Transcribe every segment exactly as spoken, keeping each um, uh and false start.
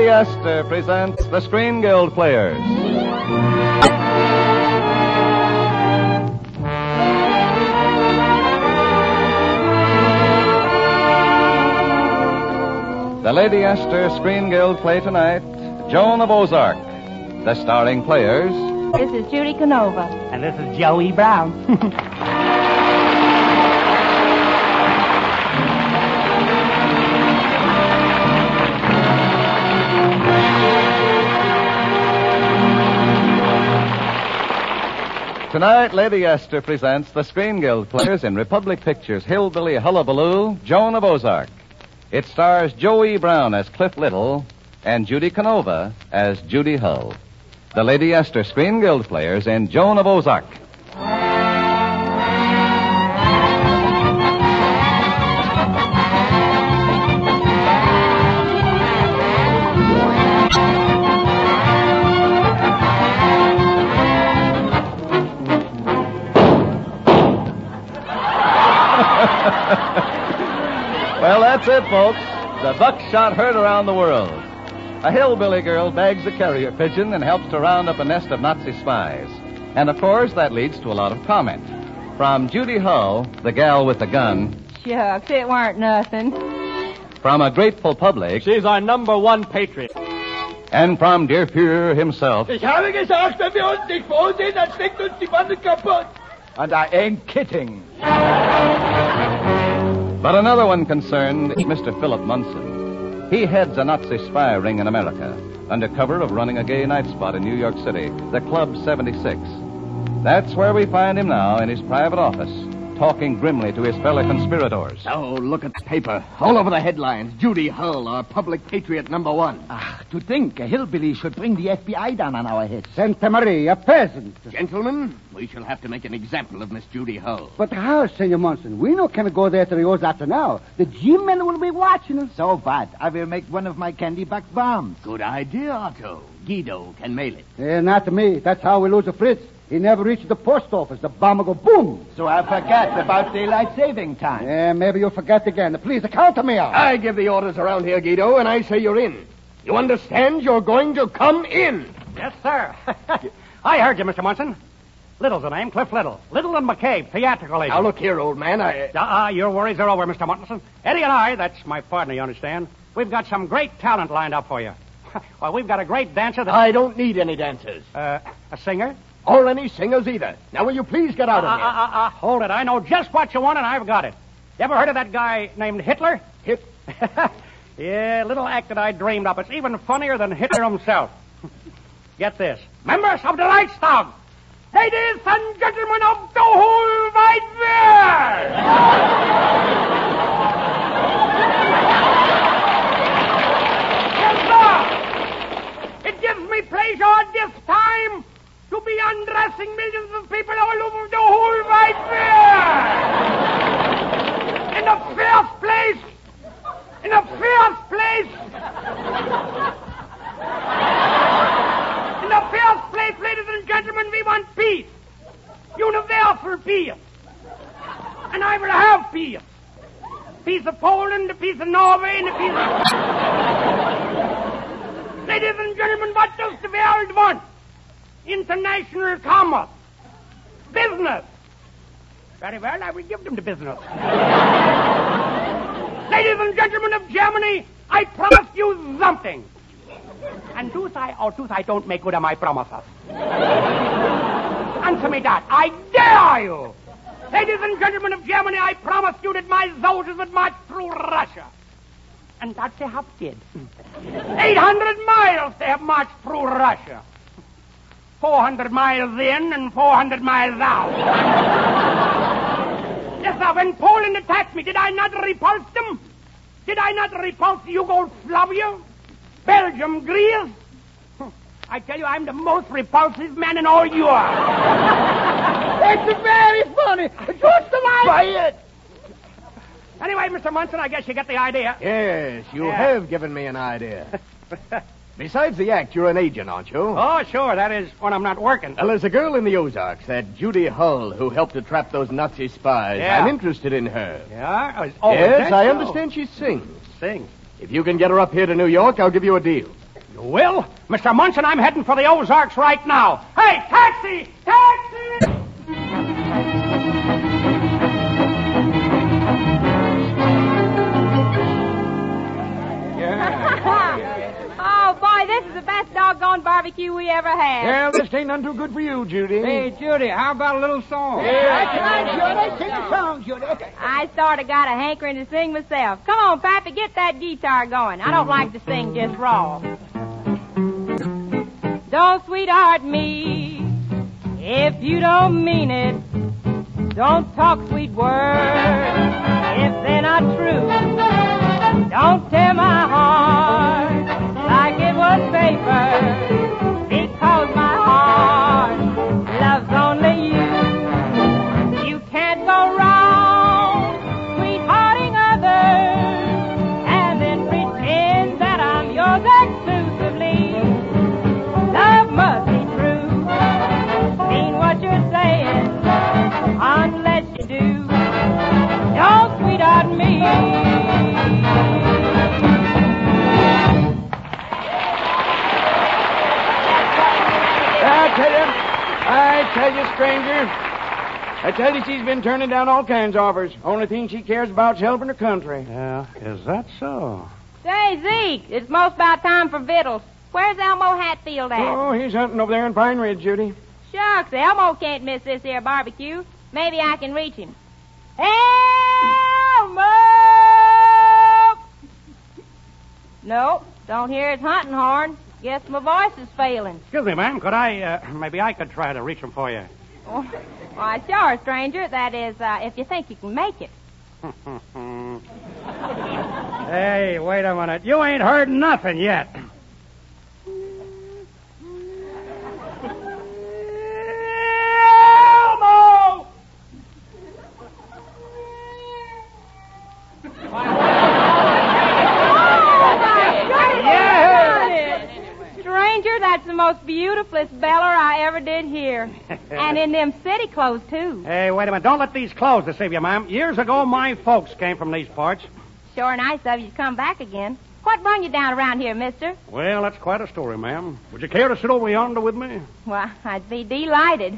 Lady Esther presents the Screen Guild Players. The Lady Esther Screen Guild play tonight, Joan of Ozark. The starring players... This is Judy Canova. And this is Joey Brown. Tonight, Lady Esther presents the Screen Guild players in Republic Pictures' Hillbilly Hullabaloo, Joan of Ozark. It stars Joey Brown as Cliff Little and Judy Canova as Judy Hull. The Lady Esther Screen Guild players in Joan of Ozark. Well, that's it, folks. The buckshot heard around the world. A hillbilly girl bags a carrier pigeon and helps to round up a nest of Nazi spies. And, of course, that leads to a lot of comment. From Judy Hull, the gal with the gun. Shucks, it weren't nothing. From a grateful public. She's our number one patriot. And from dear Fuhrer himself. Ich habe gesagt, wenn wir uns nicht vorsehen, dann steckt uns die Bande kaputt. And I ain't kidding. But another one concerned is Mister Philip Munson. He heads a Nazi spy ring in America, under cover of running a gay night spot in New York City, the Club seventy-six. That's where we find him now in his private office, talking grimly to his fellow conspirators. Oh, look at the paper. All over the headlines. Judy Hull, our public patriot number one. Ah, to think a hillbilly should bring the F B I down on our heads. Santa Maria, a peasant. Gentlemen, we shall have to make an example of Miss Judy Hull. But how, Senor Monson? We no can go there to the Ozarks now. The G-men will be watching us. So bad. I will make one of my candy back bombs. Good idea, Otto. Guido can mail it. Eh, not me. That's how we lose a Fritz. He never reached the post office. The bomb will go boom. So I forgot about daylight saving time. Yeah, maybe you'll forget again. Please, account to me out. I give the orders around here, Guido, and I say you're in. You understand? You're going to come in. Yes, sir. I heard you, Mister Munson. Little's the name, Cliff Little. Little and McCabe, theatrical agent. Now, look here, old man. I... Uh-uh, your worries are over, Mister Munson. Eddie and I, that's my partner, you understand, we've got some great talent lined up for you. Well, we've got a great dancer that... I don't need any dancers. Uh, a singer? Or any singers either. Now, will you please get out uh, of here? Uh, uh, uh, hold it. I know just what you want, and I've got it. You ever heard of that guy named Hitler? Hit? Yeah, little act that I dreamed up. It's even funnier than Hitler himself. Get this. Members of the Reichstag, ladies and gentlemen of the whole wide world! Yes, sir. It gives me pleasure this time to be undressing millions of people all over the whole wide world. In the first place, in the first place, in the first place, ladies and gentlemen, we want peace. Universal peace. And I will have peace. Peace of Poland, a piece of Norway, and a piece of... Ladies and gentlemen, what does the world want? International commerce. Business. Very well, I will give them the business. Ladies and gentlemen of Germany, I promise you something. And do I or do I don't make good on my promises? Answer me that. I dare you. Ladies and gentlemen of Germany, I promise you that my soldiers would march through Russia. And that they have did. eight hundred miles they have marched through Russia. four hundred miles in and four hundred miles out. Yes, sir, when Poland attacked me, did I not repulse them? Did I not repulse Yugoslavia? Belgium, Greece? I tell you, I'm the most repulsive man in all Europe. It's very funny. Just the line. Quiet. Anyway, Mister Munson, I guess you get the idea. Yes, you Yeah. have given me an idea. Besides the act, you're an agent, aren't you? Oh, sure. That is when I'm not working. Well, there's a girl in the Ozarks, that Judy Hull, who helped to trap those Nazi spies. Yeah. I'm interested in her. Yeah? Oh, yes, is that I so? understand she sings. Sing. If you can get her up here to New York, I'll give you a deal. You will? Mister Munson, I'm heading for the Ozarks right now. Hey, taxi! Taxi! Oh, boy, this is the best doggone barbecue we ever had. Well, this ain't none too good for you, Judy. Hey, Judy, how about a little song? Come on, Judy. Sing a song, Judy. I sort of got a hankering to sing myself. Come on, Pappy, get that guitar going. I don't like to sing just raw. Don't sweetheart me if you don't mean it. Don't talk sweet words if they're not true. Don't tear my heart like it was paper, because my heart loves only you. You can't go wrong sweethearting others and then pretend that I'm yours exclusively. Love must be true. Mean what you're saying unless you do. Don't sweetheart me. I tell you, I tell you, stranger, I tell you she's been turning down all kinds of offers. Only thing she cares about is helping her country. Yeah, is that so? Say, Zeke, it's most about time for victuals. Where's Elmo Hatfield at? Oh, he's hunting over there in Pine Ridge, Judy. Shucks, Elmo can't miss this here barbecue. Maybe I can reach him. Elmo! No, don't hear his hunting horn. Guess my voice is failing. Excuse me, ma'am. Could I, uh, maybe I could try to reach him for you. Oh, why, sure, stranger. That is, uh, if you think you can make it. Hey, wait a minute. You ain't heard nothing yet. Elmo! Stranger, that's the most beautifulest beller I ever did hear. And in them city clothes, too. Hey, wait a minute. Don't let these clothes deceive you, ma'am. Years ago, my folks came from these parts. Sure nice of you to come back again. What brung you down around here, mister? Well, that's quite a story, ma'am. Would you care to sit over yonder with me? Well, I'd be delighted.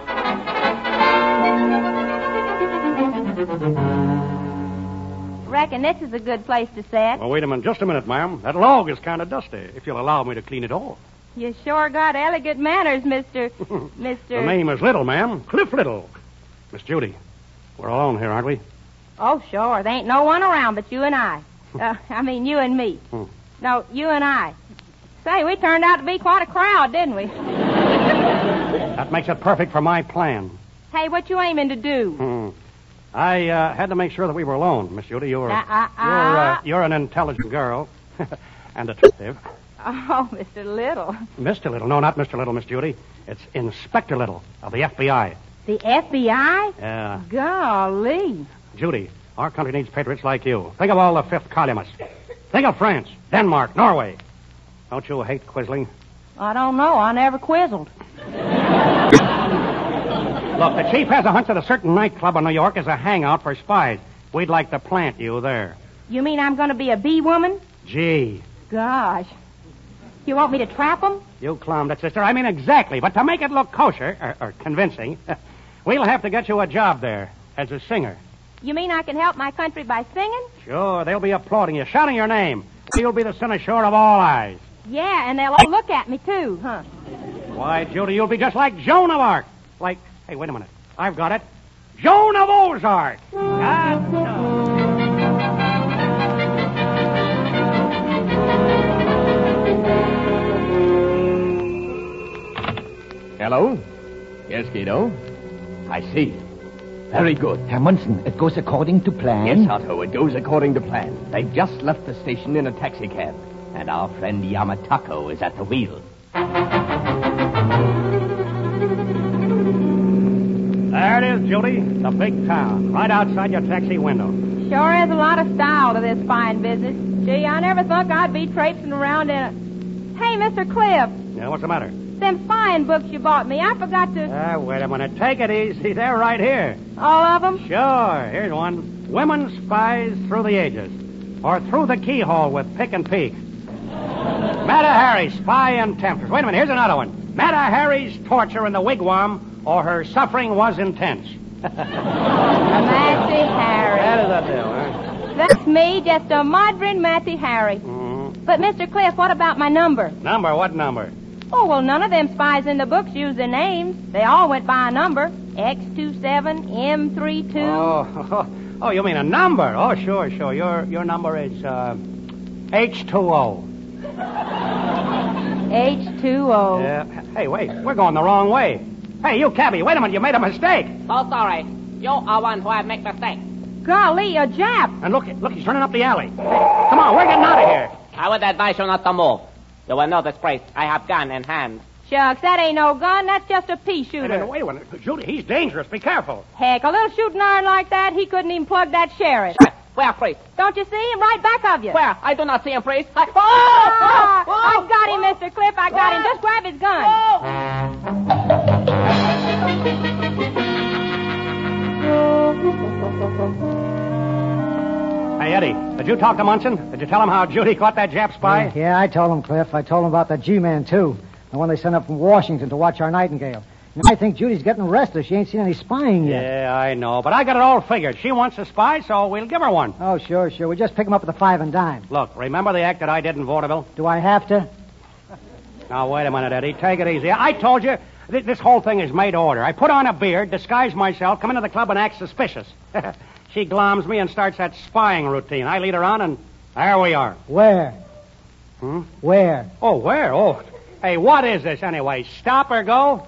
Reckon this is a good place to sit. Well, wait a minute. Just a minute, ma'am. That log is kind of dusty, if you'll allow me to clean it off. You sure got elegant manners, Mister Mister The name is Little, ma'am. Cliff Little. Miss Judy, we're alone here, aren't we? Oh, sure. There ain't no one around but you and I. Uh, I mean, you and me. Hmm. No, you and I. Say, we turned out to be quite a crowd, didn't we? That makes it perfect for my plan. Hey, what you aiming to do? Hmm. I uh, had to make sure that we were alone, Miss Judy. You're, Uh, uh, you're, uh, uh. you're an intelligent girl and attractive. Oh, Mister Little. Mister Little. No, not Mister Little, Miss Judy. It's Inspector Little of the F B I. The F B I? Yeah. Golly. Judy, our country needs patriots like you. Think of all the fifth columnists. Think of France, Denmark, Norway. Don't you hate quizzling? I don't know. I never quizzled. Look, the chief has a hunch that a certain nightclub in New York is a hangout for spies. We'd like to plant you there. You mean I'm going to be a bee woman? Gee. Gosh. You want me to trap them? You clowned it, sister. I mean, exactly. But to make it look kosher, or, or convincing, we'll have to get you a job there as a singer. You mean I can help my country by singing? Sure, they'll be applauding you, shouting your name. You'll be the cynosure of all eyes. Yeah, and they'll all look at me, too, huh? Why, Judy, you'll be just like Joan of Arc. Like, hey, wait a minute. I've got it. Joan of Ozark. That's so. Hello? Yes, Guido? I see. Very good. Herr Munson, it goes according to plan. Yes, Otto, it goes according to plan. They've just left the station in a taxicab, and our friend Yamatako is at the wheel. There it is, Judy. The big town, right outside your taxi window. Sure is a lot of style to this fine business. Gee, I never thought I'd be traipsing around in a... Hey, Mister Cliff, Yeah, what's the matter? them spying books you bought me, I forgot to... Ah, wait a minute. Take it easy. They're right here. All of them? Sure. Here's one. Women Spies Through the Ages. Or Through the Keyhole with Pick and Peek. Mata-Hari, spy and temptress. Wait a minute, here's another one. Mata-Hari's torture in the wigwam, or her suffering was intense. Matty Harry. That is a deal, huh? That's me, just a modern Matty Harry. Mm-hmm. But, Mister Cliff, what about my number? Number? What number? Oh, well, none of them spies in the books used their names. They all went by a number. X twenty-seven, M thirty-two. Oh, oh, you mean a number? Oh, sure, sure. Your your number is uh, H two O. H two O. Yeah. Hey, wait. We're going the wrong way. Hey, you cabbie, wait a minute. You made a mistake. So sorry. You are one who have make mistake. Golly, a Jap. And look, look, he's turning up the alley. Hey, come on, we're getting out of here. I would advise you not to move. You will know disgrace. I have gun in hand. Shucks, that ain't no gun. That's just a pea Hey, shooter. wait a minute. Judy, he's dangerous. Be careful. Heck, a little shooting iron like that, he couldn't even plug that sheriff. Where, priest? Don't you see him right back of you? Where? I do not see him, priest. I... Oh! Ah, Oh! I got him, Mister Cliff. I got him. Just grab his gun. Hey, Eddie, did you talk to Munson? Did you tell him how Judy caught that Jap spy? Yeah, I told him, Cliff. I told him about the G-Man, too. The one they sent up from Washington to watch our Nightingale. And I think Judy's getting restless. She ain't seen any spying yet. Yeah, I know. But I got it all figured. She wants a spy, so we'll give her one. Oh, sure, sure. We'll just pick him up at the five and dime. Look, remember the act that I did in vaudeville? Do I have to? Now, wait a minute, Eddie. Take it easy. I told you th- this whole thing is made order. I put on a beard, disguise myself, come into the club and act suspicious. She gloms me and starts that spying routine. I lead her on, and there we are. Where? Hmm? Where? Oh, where? Oh, hey, what is this anyway? Stop or go?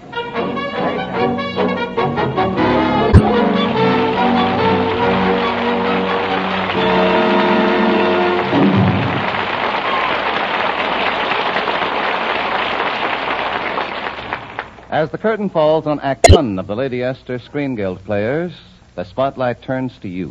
As the curtain falls on Act One of the Lady Esther Screen Guild players, the spotlight turns to you.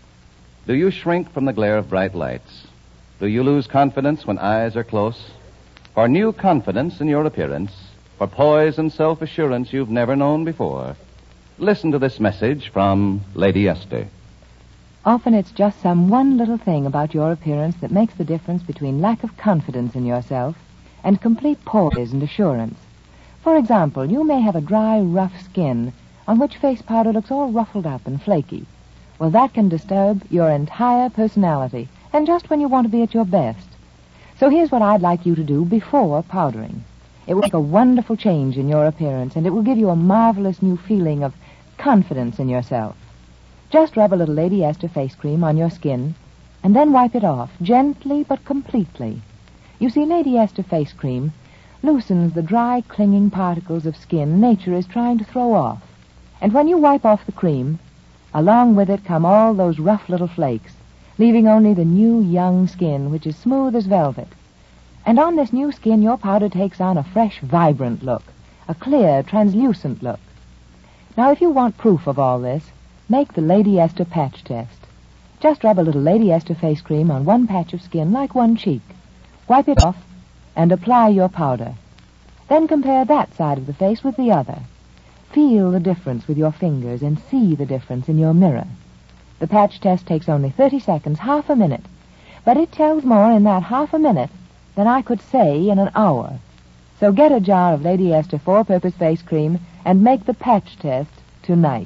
Do you shrink from the glare of bright lights? Do you lose confidence when eyes are close? For new confidence in your appearance, for poise and self-assurance you've never known before, listen to this message from Lady Esther. Often it's just some one little thing about your appearance that makes the difference between lack of confidence in yourself and complete poise and assurance. For example, you may have a dry, rough skin on which face powder looks all ruffled up and flaky. Well, that can disturb your entire personality, and just when you want to be at your best. So here's what I'd like you to do before powdering. It will make a wonderful change in your appearance, and it will give you a marvelous new feeling of confidence in yourself. Just rub a little Lady Esther face cream on your skin, and then wipe it off, gently but completely. You see, Lady Esther face cream loosens the dry, clinging particles of skin nature is trying to throw off. And when you wipe off the cream, along with it come all those rough little flakes, leaving only the new, young skin, which is smooth as velvet. And on this new skin, your powder takes on a fresh, vibrant look, a clear, translucent look. Now, if you want proof of all this, make the Lady Esther patch test. Just rub a little Lady Esther face cream on one patch of skin, like one cheek. Wipe it off, and apply your powder. Then compare that side of the face with the other. Feel the difference with your fingers and see the difference in your mirror. The patch test takes only thirty seconds, half a minute, but it tells more in that half a minute than I could say in an hour. So get a jar of Lady Esther four-purpose face cream and make the patch test tonight.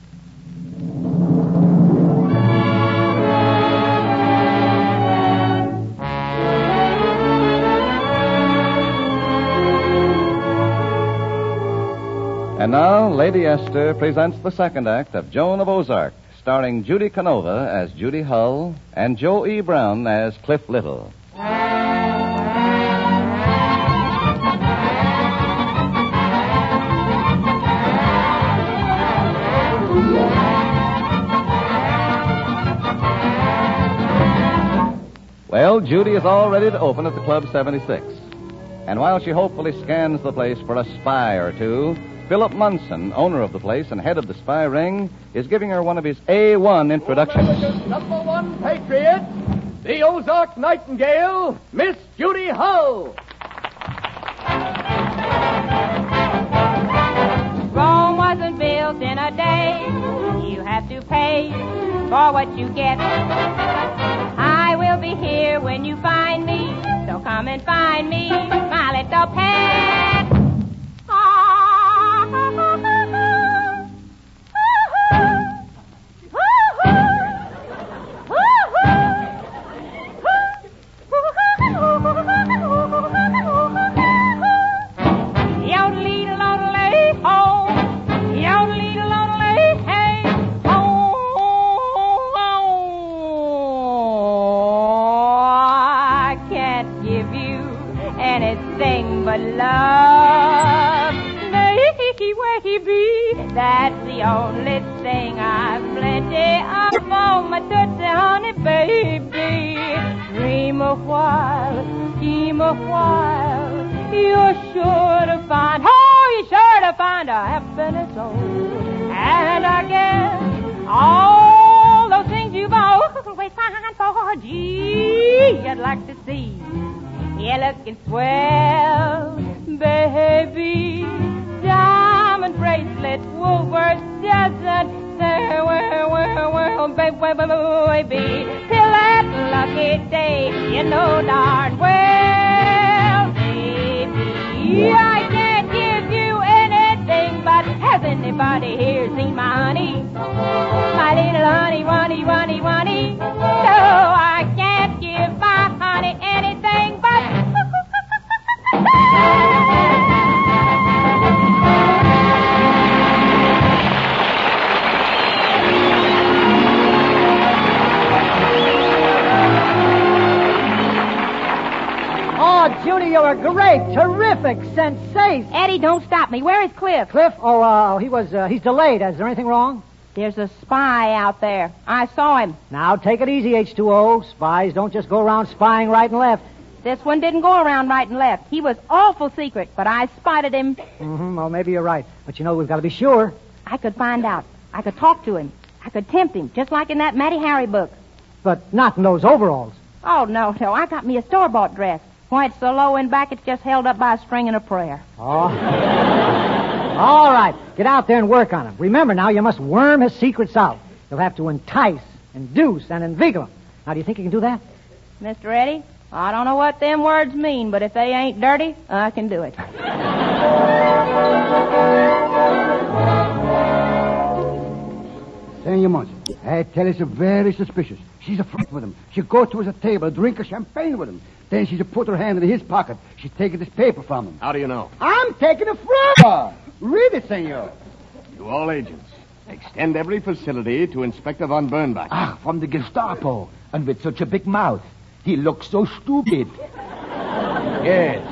And now, Lady Esther presents the second act of Joan of Ozark, starring Judy Canova as Judy Hull and Joe E. Brown as Cliff Little. Well, Judy is all ready to open at the Club seventy-six. And while she hopefully scans the place for a spy or two, Philip Munson, owner of the place and head of the spy ring, is giving her one of his A one introductions. America's number one patriot, the Ozark Nightingale, Miss Judy Hull. Rome wasn't built in a day. You have to pay for what you get. I I will be here when you find me. So come and find me, my little pet. But love, wakey, wakey bee, that's the only thing I've plenty of. Oh, my tootsie honey baby, dream a while, scheme a while, you're sure to find, oh, you're sure to find a happiness, oh, and I guess all those things you've always signed for, gee, I'd like to see. You're looking swell, baby. Diamond bracelet, Woolworth doesn't say, well, well, well, baby, baby. Till that lucky day, you know darn well, baby, I can't give you anything, but has anybody here seen my honey? My little honey, honey, honey, honey. No, I can't give my honey anything but. Oh, Judy, you're a great, terrific sensation. Eddie, don't stop me. Where is Cliff? Cliff? Oh, uh, he was, uh, he's delayed. Is there anything wrong? There's a spy out there. I saw him. Now, take it easy, H two O. Spies don't just go around spying right and left. This one didn't go around right and left. He was awful secret, but I spotted him. Mm-hmm. Well, maybe you're right. But, you know, we've got to be sure. I could find out. I could talk to him. I could tempt him, just like in that Matty Harry book. But not in those overalls. Oh, no, no. I got me a store-bought dress. Why, it's so low in back, it's just held up by a string and a prayer. Oh. All right. Get out there and work on him. Remember now, you must worm his secrets out. You'll have to entice, induce, and inveigle him. Now, do you think you can do that? Mister Eddie, I don't know what them words mean, but if they ain't dirty, I can do it. Senor Monson, I tell you, she's very suspicious. She's a friend with him. She'll go to his table, drink a champagne with him. Then she'll put her hand in his pocket. She's taking this paper from him. How do you know? I'm taking it from her. Read it, senor. To all agents, extend every facility to Inspector von Bernbach. Ah, from the Gestapo. And with such a big mouth. He looks so stupid. Yes.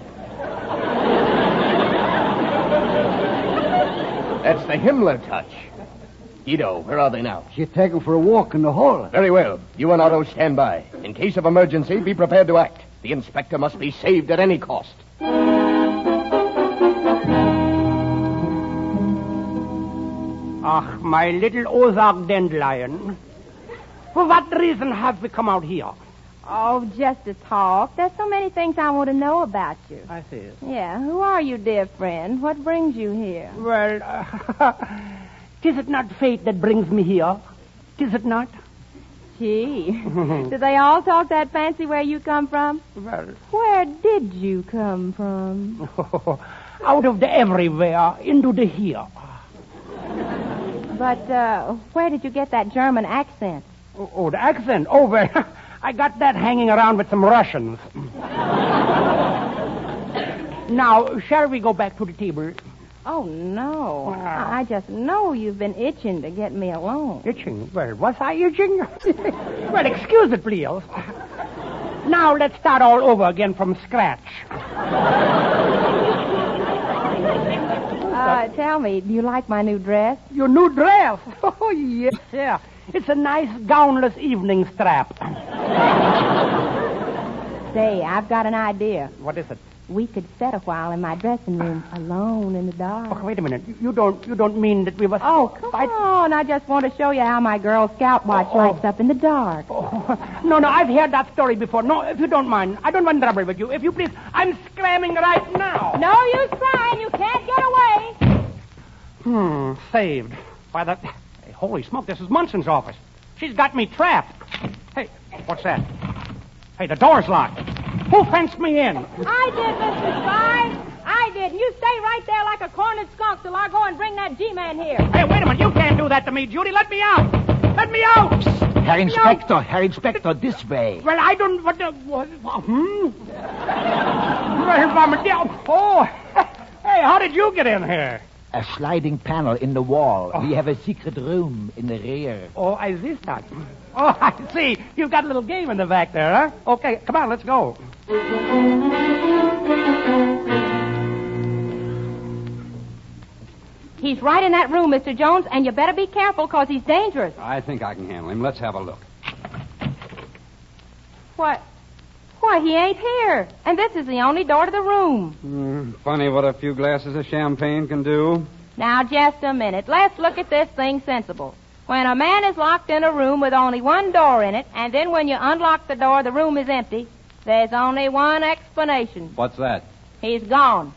That's the Himmler touch. Guido, where are they now? She's taken for a walk in the hall. Very well. You and Otto stand by. In case of emergency, be prepared to act. The inspector must be saved at any cost. Ach, my little Ozark dandelion. For what reason have we come out here? Oh, just to talk. There's so many things I want to know about you. I see. Yeah, who are you, dear friend? What brings you here? Well, uh, tis it not fate that brings me here? Tis it not? Gee, do they all talk that fancy where you come from? Well, where did you come from? Out of the everywhere into the here. But uh, where did you get that German accent? Oh, oh the accent? Oh, well, I got that hanging around with some Russians. Now, shall we go back to the table? Oh, no. I just know you've been itching to get me alone. Itching? Well, was I itching? Well, excuse it, please. Now, let's start all over again from scratch. Uh, tell me, do you like my new dress? Your new dress? Oh, yes, yeah. It's a nice gownless evening strap. Say, I've got an idea. What is it? We could sit a while in my dressing room, alone in the dark. Oh, wait a minute. You don't you don't mean that we must... Oh, come fight? on. I just want to show you how my Girl Scout watch oh. lights up in the dark. Oh. No, no, I've heard that story before. No, if you don't mind. I don't want trouble with you. If you please, I'm screaming right now. No use crying. You can't get away. Hmm, saved. Why, that... Hey, holy smoke, this is Munson's office. She's got me trapped. Hey, what's that? Hey, the door's locked. Who fenced me in? I did, Mister Spy. I did. You stay right there like a cornered skunk till I go and bring that G-man here. Hey, wait a minute. You can't do that to me, Judy. Let me out. Let me out. Herr Inspector, Herr Inspector, this way. Well, I don't... What the... What, hmm? Oh, hey, how did you get in here? A sliding panel in the wall. Oh. We have a secret room in the rear. Oh, I see that. Oh, I see. You've got a little game in the back there, huh? Okay, come on, let's go. He's right in that room, Mister Jones, and you better be careful, because he's dangerous. I think I can handle him. Let's have a look. What? Why, he ain't here. And this is the only door to the room. Mm, funny what a few glasses of champagne can do. Now, just a minute. Let's look at this thing sensible. When a man is locked in a room with only one door in it, and then when you unlock the door, the room is empty, there's only one explanation. What's that? He's gone.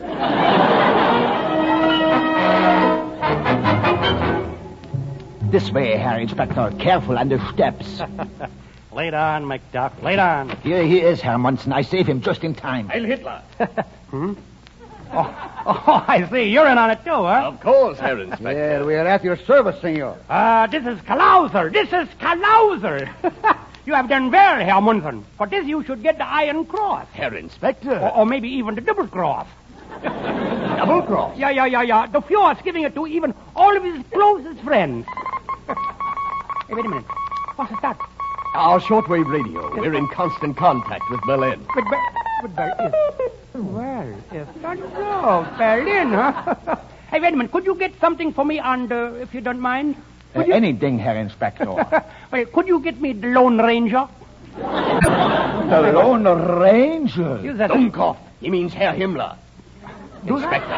This way, Herr Inspector. Careful on the steps. Lay down, McDuck. Lay down. Here he is, Herr Munson. I save him just in time. Heil Hitler. hmm? Oh, oh, I see. You're in on it, too, huh? Of course, Herr Inspector. Yeah, we are at your service, senor. Uh, this is Kalauser. This is Kalauser. You have done well, Herr Munson. For this, you should get the Iron Cross. Herr Inspector. Or, or maybe even the Double Cross. Double Cross? Yeah, yeah, yeah, yeah. The Fuhrer's giving it to even all of his closest friends. Hey, wait a minute. What's that? Our shortwave radio. We're in constant contact with Berlin. With, Ber- with Berlin? Well, yes, that's so. Berlin, huh? Hey, wait a minute. Could you get something for me on the, if you don't mind? Uh, you... Anything, Herr Inspector. Wait, could you get me the Lone Ranger? The Lone Ranger? Use that. Dummkopf. He means Herr Himmler. Do Inspector.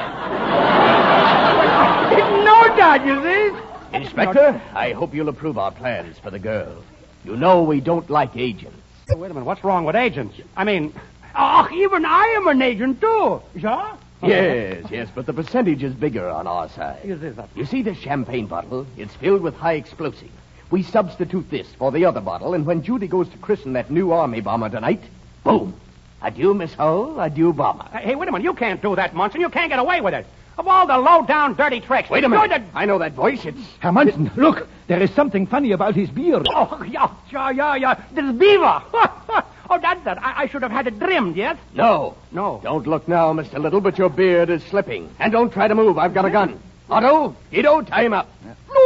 Didn't know that, you see. Inspector, I hope you'll approve our plans for the girl. You know we don't like agents. Oh, wait a minute. What's wrong with agents? I mean, oh, even I am an agent, too. Yeah? Yes, yes, but the percentage is bigger on our side. Yes, yes, yes. You see this champagne bottle? It's filled with high explosive. We substitute this for the other bottle, and when Judy goes to christen that new army bomber tonight, boom. Adieu, Miss Hull. Adieu, bomber. Hey, wait a minute. You can't do that, Munson. You can't get away with it. Of all the low-down, dirty tricks. Wait a minute. The... I know that voice. It's... Herr Munson, look. There is something funny about his beard. Oh, yeah, yeah, yeah, yeah. This beaver. Oh, that's that. I, I should have had it trimmed, yes? No. No. Don't look now, Mister Little, but your beard is slipping. And don't try to move. I've got a gun. Otto, Guido, tie him up.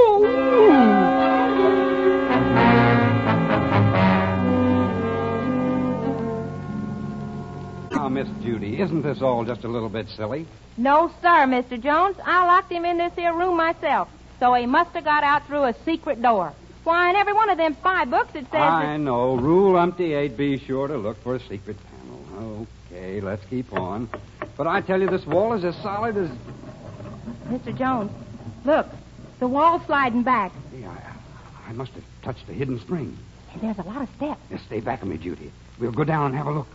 Now, Miss Judy, isn't this all just a little bit silly? No, sir, Mister Jones. I locked him in this here room myself. So he must have got out through a secret door. Why, in every one of them spy books it says... I that... know. Rule umpty eight, be sure to look for a secret panel. Okay, let's keep on. But I tell you, this wall is as solid as... Mister Jones, look. The wall's sliding back. Hey, I, I must have touched a hidden spring. Hey, there's a lot of steps. Just stay back of me, Judy. We'll go down and have a look.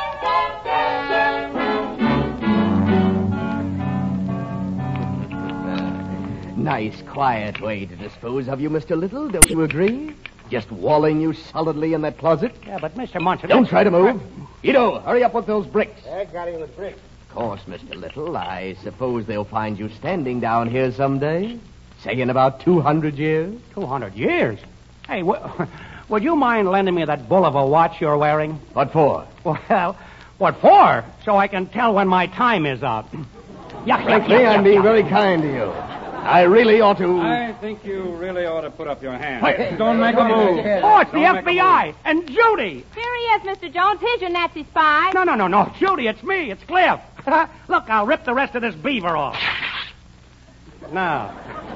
Nice, quiet way to dispose of you, Mister Little. Don't you agree? Just walling you solidly in that closet. Yeah, but Mister Munson... Don't try to move. Guido, hurry up with those bricks. I got him with bricks. Of course, Mister Little, I suppose they'll find you standing down here someday. Say in about two hundred years. Two hundred years? Hey, w- would you mind lending me that bull of a watch you're wearing? What for? Well, what for? So I can tell when my time is up. Yeah, Frankly, I'm being very kind to you. I really ought to... I think you really ought to put up your hand. Quiet. Don't make a move. Oh, it's the Don't F B I. And Judy. Here he is, Mister Jones. Here's your Nazi spy. No, no, no, no. Judy, it's me. It's Cliff. Look, I'll rip the rest of this beaver off. Now.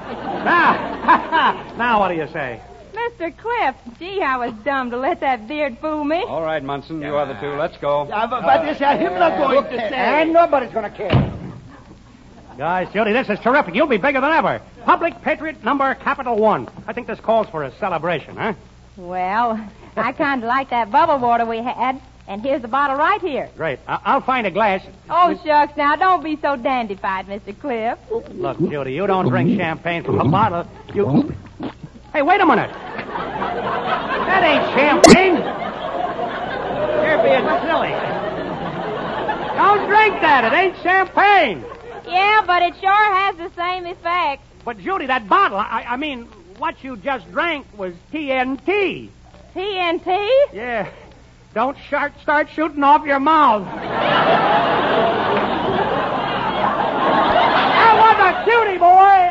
Now. Now, what do you say? Mister Cliff, gee, I was dumb to let that beard fool me. All right, Munson, you are the two. Let's go. Yeah, but, but is Herr Himmler going to say? And nobody's going to care. Guys, Judy, this is terrific. You'll be bigger than ever. Public Patriot number capital one. I think this calls for a celebration, huh? Well, I kind of like that bubble water we had. And here's the bottle right here. Great. I- I'll find a glass. Oh, shucks, now, don't be so dandified, Mister Cliff. Look, Judy, you don't drink champagne from a bottle. You... Hey, wait a minute. That ain't champagne. being silly. Don't drink that. It ain't champagne. Yeah, but it sure has the same effect. But, Judy, that bottle, I, I mean, what you just drank was T N T. T N T? Yeah. Don't start, start shooting off your mouth. That was a cutie, boy.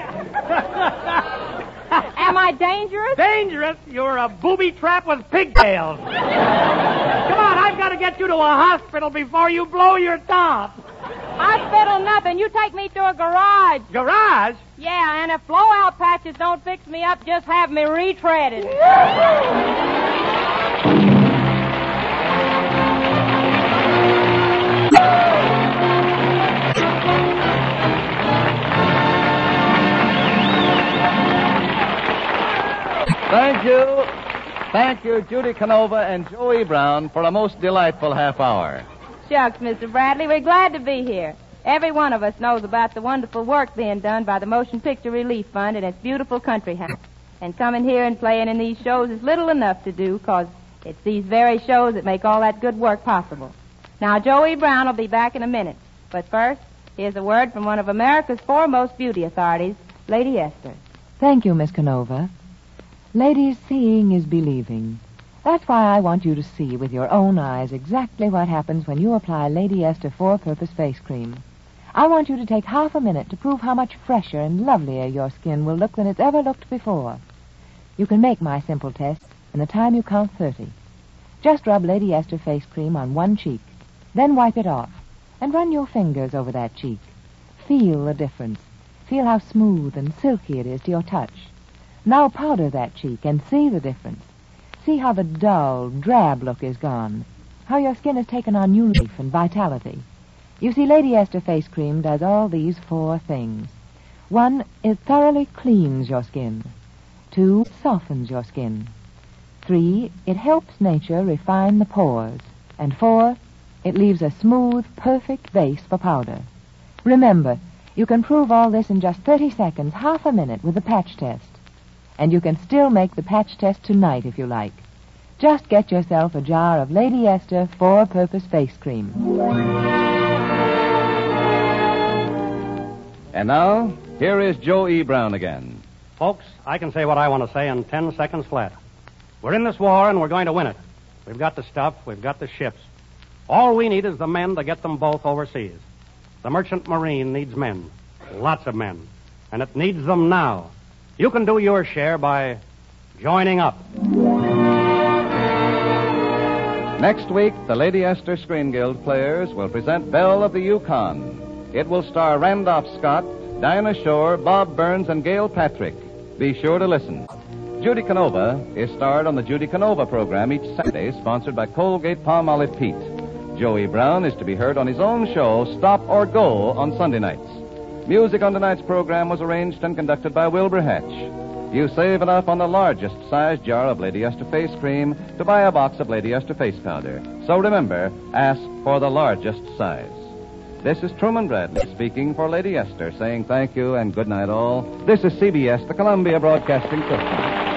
Am I dangerous? Dangerous? You're a booby trap with pigtails. Come on, I've got to get you to a hospital before you blow your top. Hospital nothing. You take me to a garage. Garage? Yeah, and if blowout patches don't fix me up, just have me retreaded. Thank you. Thank you, Judy Canova and Joey Brown, for a most delightful half hour. Shucks, Mister Bradley, we're glad to be here. Every one of us knows about the wonderful work being done by the Motion Picture Relief Fund and its beautiful country house. And coming here and playing in these shows is little enough to do, because it's these very shows that make all that good work possible. Now, Joey Brown will be back in a minute. But first, here's a word from one of America's foremost beauty authorities, Lady Esther. Thank you, Miss Canova. Ladies, seeing is believing. That's why I want you to see with your own eyes exactly what happens when you apply Lady Esther four-purpose face cream. I want you to take half a minute to prove how much fresher and lovelier your skin will look than it's ever looked before. You can make my simple test in the time you count thirty. Just rub Lady Esther face cream on one cheek, then wipe it off, and run your fingers over that cheek. Feel the difference. Feel how smooth and silky it is to your touch. Now powder that cheek and see the difference. See how the dull, drab look is gone. How your skin has taken on new life and vitality. You see, Lady Esther face cream does all these four things. One, it thoroughly cleans your skin. Two, it softens your skin. Three, it helps nature refine the pores. And four, it leaves a smooth, perfect base for powder. Remember, you can prove all this in just thirty seconds, half a minute, with the patch test. And you can still make the patch test tonight if you like. Just get yourself a jar of Lady Esther four-purpose face cream. And now, here is Joe E. Brown again. Folks, I can say what I want to say in ten seconds flat. We're in this war, and we're going to win it. We've got the stuff. We've got the ships. All we need is the men to get them both overseas. The merchant marine needs men. Lots of men. And it needs them now. You can do your share by joining up. Next week, the Lady Esther Screen Guild players will present Belle of the Yukon. It will star Randolph Scott, Dinah Shore, Bob Burns, and Gail Patrick. Be sure to listen. Judy Canova is starred on the Judy Canova program each Saturday, sponsored by Colgate Palmolive Pete. Joey Brown is to be heard on his own show, Stop or Go, on Sunday nights. Music on tonight's program was arranged and conducted by Wilbur Hatch. You save enough on the largest size jar of Lady Esther face cream to buy a box of Lady Esther face powder. So remember, ask for the largest size. This is Truman Bradley speaking for Lady Esther, saying thank you and good night all. This is C B S, the Columbia Broadcasting System.